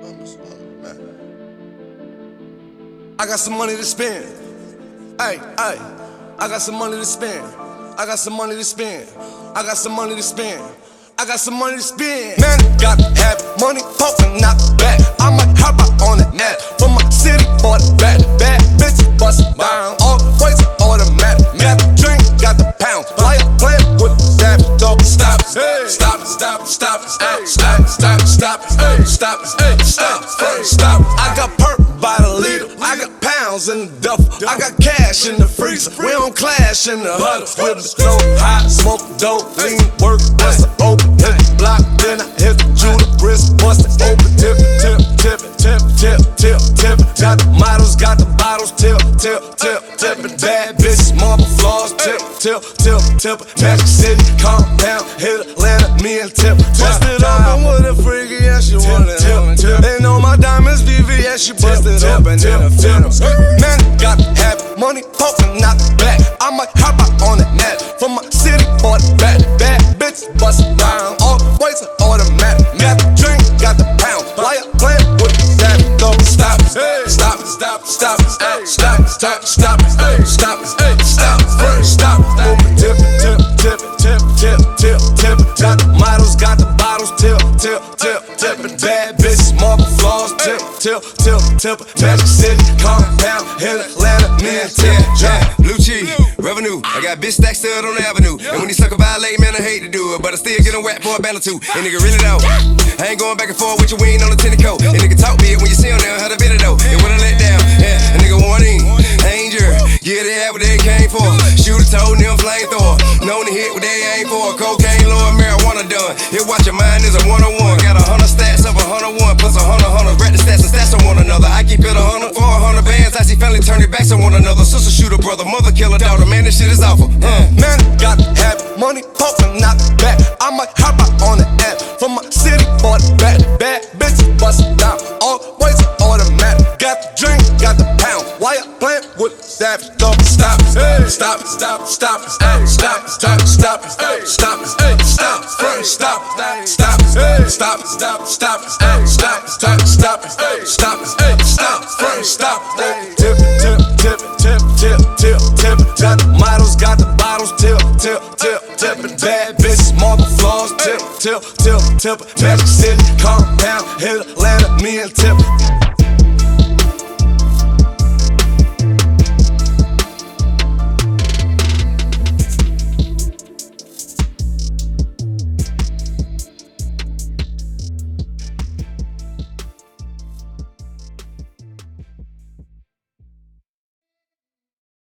I got some money to spend. Hey, hey, I got some money to spend. I got some money to spend. I got some money to spend. I got some money to spend. Man, gotta have money, poking out the back. I might hop out on that net. From my city, for the bad bitches bust down. Always automatic. Got the drink, got the pound. Play with the savage dog. Stop it, stop it, stop it, stop it, stop it, stop it, stop it, stop it, stop it, stop it. I got perp by the liter. I got pounds in the duffel. I got cash in the freezer. We don't clash in the huddle. With the flow hot, smoke dope, lean work, bust it open, hit the block, then I hit the Judah wrist, bust it open, tip, tip, tip, tip, tip, tip, tip. Got the models, got the bottles, tip, tip, tip, tip. Bad bitches, marble floors, tip, tip, tip, tip. Magic City, calm down, hit Atlanta, me and Tip. Bust it open with a freaky ass, you want it, tip. They know my diamonds VVS, she bust it up and then a film. Man, gotta have money, poking out the back. I might hop out on that net. From my city, for the bad bitches bust down. Always automatic. Got the drink, got the pound. Why you playing with the savage dog? Stop it, stop it, stop it, stop it, stop it, stop it, stop it, stop it, stop it, stop it. Open tip, tip, tip, tip, tip, tip, tip. Got the models, got the bottles, tip, tip, tip, tip. Bad bitches, marble floors, tip, tip, tip, tip. Magic City, calm down, hit Atlanta, me and Tip. Blue cheese, revenue. I got bitch stacks stood on the avenue. And when these sucker violate, man, I hate to do it, but I still get them whacked for a band or two. And nigga really though, I ain't going back and forth with your wing on the tennis coat. And nigga talk big when you see him now, how to bit it though. And when I let down, yeah, a nigga warning, danger. Yeah, they had what they came for. Shooter told them flamethrower. Known to hit what they aim for. Cocaine, Lord, marijuana done. Here, watch your mind is a 101. Got 100 stats of 101 plus 100. Read the stats and stats on one another. I keep it 100 for 100 bands. I see family turn their backs on one another. Sister shooter, brother, mother killer, daughter. Man, this shit is awful. Man, gotta have money, poking out the back. I might hop out on the app. From my city, for the bad bitches bust down. Always automatic. Got the drink, got the pound. Why you playing with the savage dog? Stop it, stop it, stop it, stop it, stop it, stop it, stop it, stop it, stop it, stop it, stop it, stop it, stop it, stop it, stop it, stop it, stop it, stop it, stop it, stop it. Tip, tip, tip, tip, tip, tip, tip. Got the models, got the bottles, tip, tip, tip, tip. Bad bitches, marble floors, tip, tip, tip, tip. Magic City, calm down, hit Atlanta, me and Tip.